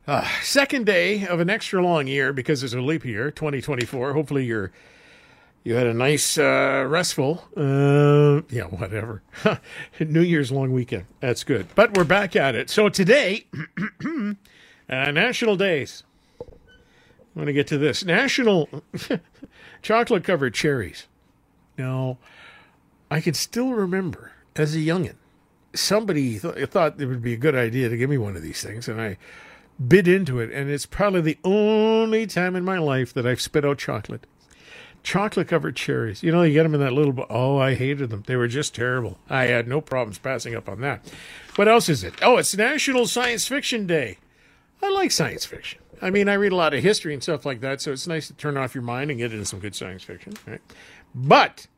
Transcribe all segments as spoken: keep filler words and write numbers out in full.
Uh, second day of an extra long year because it's a leap year, twenty twenty-four. Hopefully you're you had a nice, uh, restful, uh, yeah, whatever. New Year's long weekend. That's good. But we're back at it. So today, uh, National Days. I'm going to get to this. National Chocolate-Covered Cherries. Now, I can still remember as a youngin', somebody th- thought it would be a good idea to give me one of these things, and I bit into it, and it's probably the only time in my life that I've spit out chocolate. Chocolate-covered cherries. You know, you get them in that little... Bo- oh, I hated them. They were just terrible. I had no problems passing up on that. What else is it? Oh, it's National Science Fiction Day. I like science fiction. I mean, I read a lot of history and stuff like that, so it's nice to turn off your mind and get into some good science fiction, right? But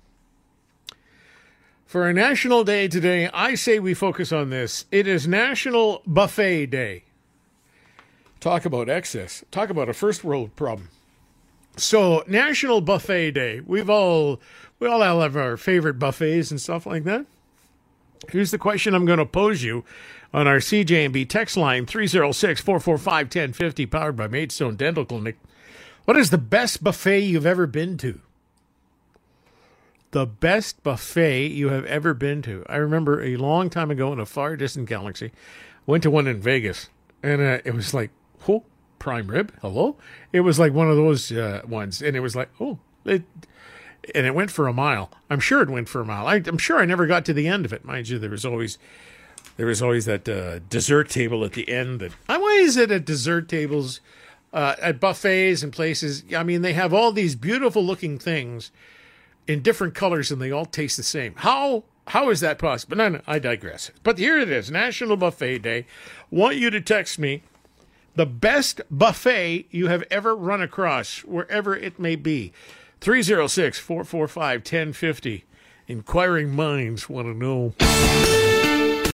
for a national day today, I say we focus on this. It is National Buffet Day. Talk about excess. Talk about a first world problem. So, National Buffet Day. We've all, we all have our favorite buffets and stuff like that. Here's the question I'm going to pose you on our C J and B text line, three oh six, four four five, one oh five oh, powered by Maidstone Dental Clinic. What is the best buffet you've ever been to? The best buffet you have ever been to. I remember a long time ago in a far distant galaxy, went to one in Vegas, and uh, it was like, oh, prime rib, hello? It was like one of those uh, ones, and it was like, oh, it, and it went for a mile. I'm sure it went for a mile. I, I'm sure I never got to the end of it. Mind you, there was always there was always that uh, dessert table at the end. That why is it at dessert tables, uh, at buffets and places? I mean, they have all these beautiful looking things in different colors, and they all taste the same. How how is that possible? No, no, I digress. But here it is, National Buffet Day. Want you to text me the best buffet you have ever run across, wherever it may be. three oh six, four four five, one oh five oh. Inquiring minds want to know.